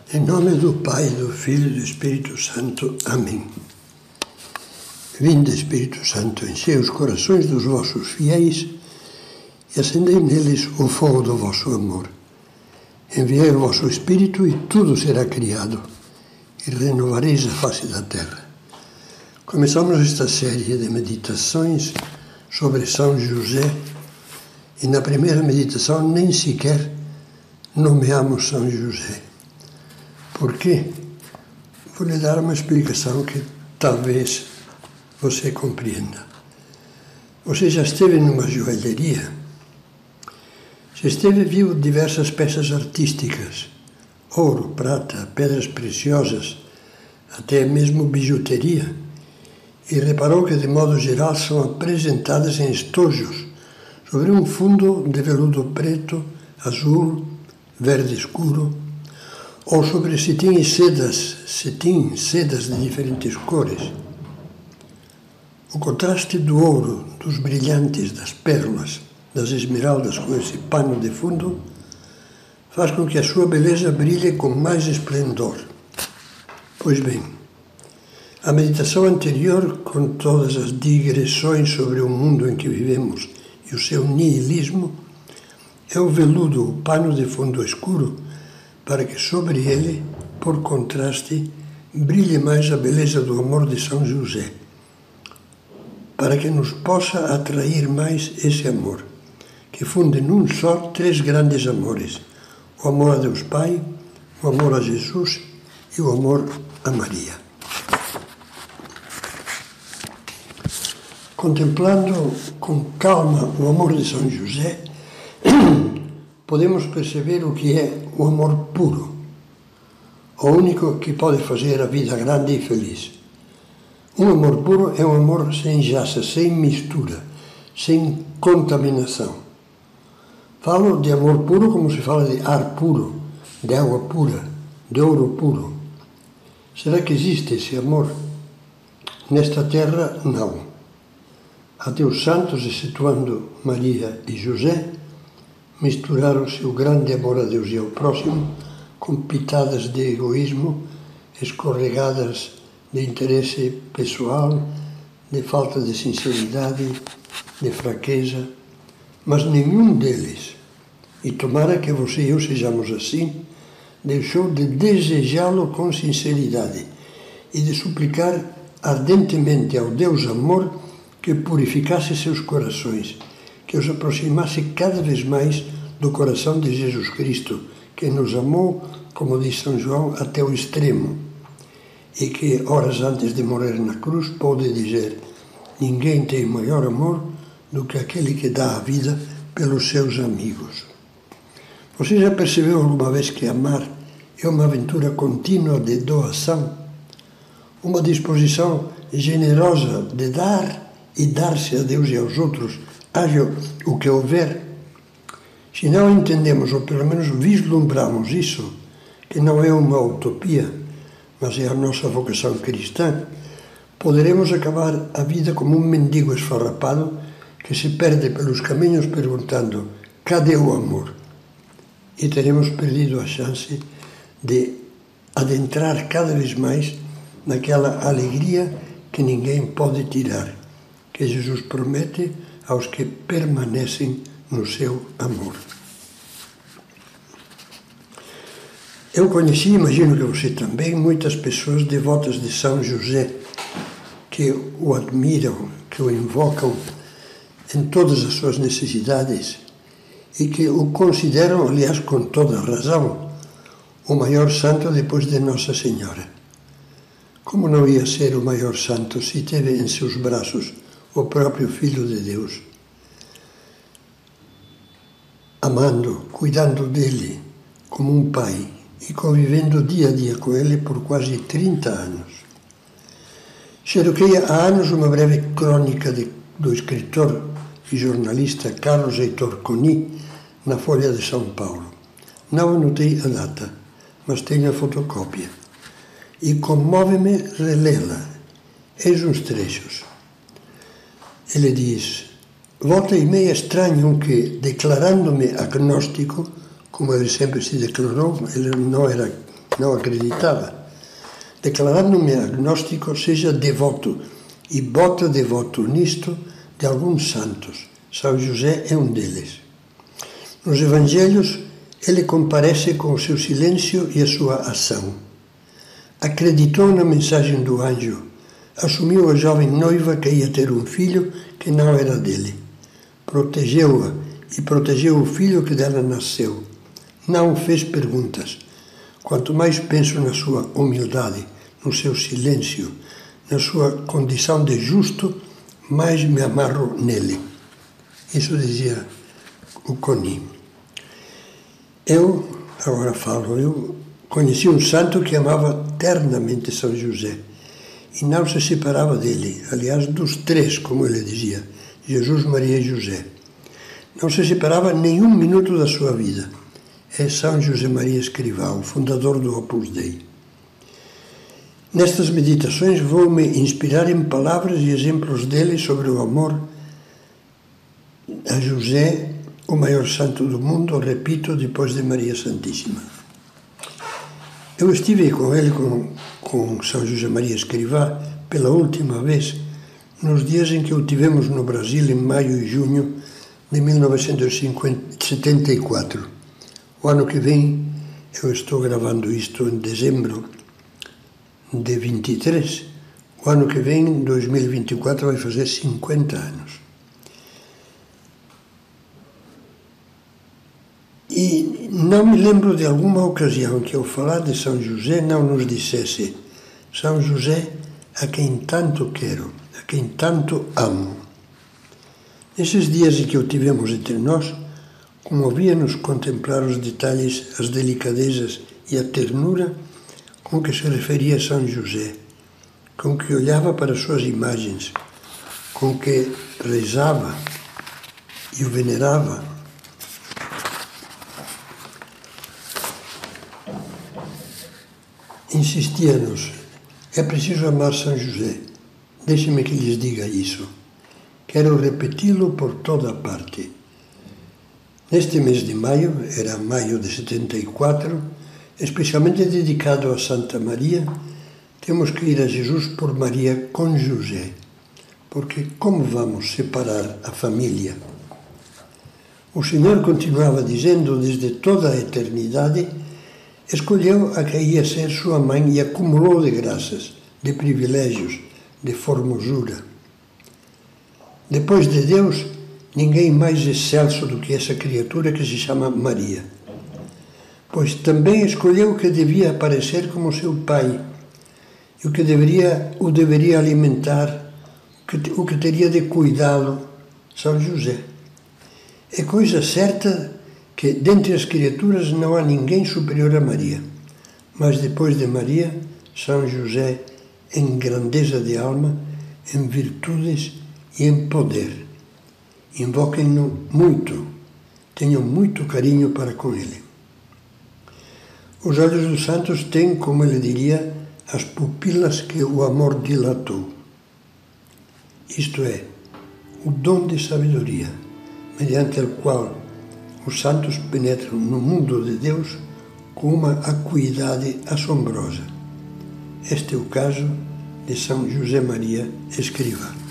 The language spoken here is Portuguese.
Em nome do Pai, do Filho e do Espírito Santo. Amém. Vinde, Espírito Santo, enchei os corações dos vossos fiéis e acendei neles o fogo do vosso amor. Enviai o vosso Espírito e tudo será criado, e renovareis a face da terra. Começamos esta série de meditações sobre São José e na primeira meditação nem sequer nomeamos São José. Por quê? Vou lhe dar uma explicação que talvez você compreenda. Você já esteve numa joalheria? Se esteve, viu diversas peças artísticas, ouro, prata, pedras preciosas, até mesmo bijuteria, e reparou que, de modo geral, são apresentadas em estojos, sobre um fundo de veludo preto, azul, verde escuro, ou sobre cetim e sedas de diferentes cores. O contraste do ouro, dos brilhantes, das pérolas, das esmeraldas com esse pano de fundo faz com que a sua beleza brilhe com mais esplendor. Pois bem, a meditação anterior, com todas as digressões sobre o mundo em que vivemos e o seu nihilismo, é o veludo, o pano de fundo escuro, para que sobre ele, por contraste, brilhe mais a beleza do amor de São José, para que nos possa atrair mais esse amor, que funde num só três grandes amores: o amor a Deus Pai, o amor a Jesus e o amor a Maria. Contemplando com calma o amor de São José, podemos perceber o que é o amor puro, o único que pode fazer a vida grande e feliz. Um amor puro é um amor sem jaça, sem mistura, sem contaminação. Falo de amor puro como se fala de ar puro, de água pura, de ouro puro. Será que existe esse amor? Nesta terra, não. Até os santos, excetuando Maria e José, misturaram-se o grande amor a Deus e ao próximo com pitadas de egoísmo, escorregadas de interesse pessoal, de falta de sinceridade, de fraqueza, mas nenhum deles, e tomara que você e eu sejamos assim, deixou de desejá-lo com sinceridade e de suplicar ardentemente ao Deus Amor que purificasse seus corações, que os aproximasse cada vez mais do coração de Jesus Cristo, que nos amou, como diz São João, até o extremo, e que, horas antes de morrer na cruz, pôde dizer: ninguém tem maior amor do que aquele que dá a vida pelos seus amigos. Você já percebeu alguma vez que amar é uma aventura contínua de doação? Uma disposição generosa de dar e dar-se a Deus e aos outros, haja o que houver? Se não entendemos, ou pelo menos vislumbramos isso, que não é uma utopia, mas é a nossa vocação cristã, poderemos acabar a vida como um mendigo esfarrapado que se perde pelos caminhos perguntando: cadê o amor? E teremos perdido a chance de adentrar cada vez mais naquela alegria que ninguém pode tirar, que Jesus promete aos que permanecem no seu amor. Eu conheci, imagino que você também, muitas pessoas devotas de São José, que o admiram, que o invocam em todas as suas necessidades e que o consideram, aliás, com toda razão, o maior santo depois de Nossa Senhora. Como não ia ser o maior santo se teve em seus braços o próprio Filho de Deus, amando, cuidando dele como um pai e convivendo dia a dia com ele por quase 30 anos. Xeroquei há anos uma breve crônica do escritor e jornalista Carlos Heitor Coni na Folha de São Paulo. Não anotei a data, mas tenho a fotocópia. E comove-me relê-la. Eis uns trechos. Ele diz: volta e meia estranham que, declarando-me agnóstico, como ele sempre se declarou, ele não era não acreditava. Declarando-me agnóstico, seja devoto e bota devoto nisto de alguns santos. São José é um deles. Nos Evangelhos, ele comparece com o seu silêncio e a sua ação. Acreditou na mensagem do anjo, assumiu a jovem noiva que ia ter um filho que não era dele. Protegeu-a e protegeu o filho que dela nasceu. Não fez perguntas. Quanto mais penso na sua humildade, no seu silêncio, na sua condição de justo, mais me amarro nele. Isso dizia o Coni. Eu conheci um santo que amava ternamente São José e não se separava dele, aliás, dos três, como ele dizia, Jesus, Maria e José. Não se separava nenhum minuto da sua vida. É São José Maria Escrivá, o fundador do Opus Dei. Nestas meditações vou-me inspirar em palavras e exemplos dele sobre o amor a José, o maior santo do mundo, repito, depois de Maria Santíssima. Eu estive com ele, com São José Maria Escrivá, pela última vez, nos dias em que o tivemos no Brasil, em maio e junho de 1974. O ano que vem, eu estou gravando isto em dezembro de 23, o ano que vem, 2024, vai fazer 50 anos. E não me lembro de alguma ocasião que ao falar de São José não nos dissesse: São José, a quem tanto quero, a quem tanto amo. Nesses dias em que o tivemos entre nós, comovia-nos contemplar os detalhes, as delicadezas e a ternura com que se referia a São José, com que olhava para as suas imagens, com que rezava e o venerava. Insistia-nos: é preciso amar São José. Deixe-me que lhes diga isso. Quero repeti-lo por toda a parte. Neste mês de maio, era maio de 74, especialmente dedicado a Santa Maria, temos que ir a Jesus por Maria com José, porque como vamos separar a família? O Senhor continuava dizendo desde toda a eternidade, escolheu a que ia ser sua mãe e acumulou de graças, de privilégios, de formosura. Depois de Deus, ninguém mais excelso do que essa criatura que se chama Maria. Pois também escolheu que devia aparecer como seu pai, e o deveria alimentar, o que teria de cuidá-lo, São José. É coisa certa que dentre as criaturas não há ninguém superior a Maria, mas depois de Maria, São José em grandeza de alma, em virtudes e em poder. Invoquem-no muito, tenham muito carinho para com ele. Os olhos dos santos têm, como ele diria, as pupilas que o amor dilatou. Isto é, o dom de sabedoria, mediante o qual os santos penetram no mundo de Deus com uma acuidade assombrosa. Este é o caso de São José Maria Escrivá.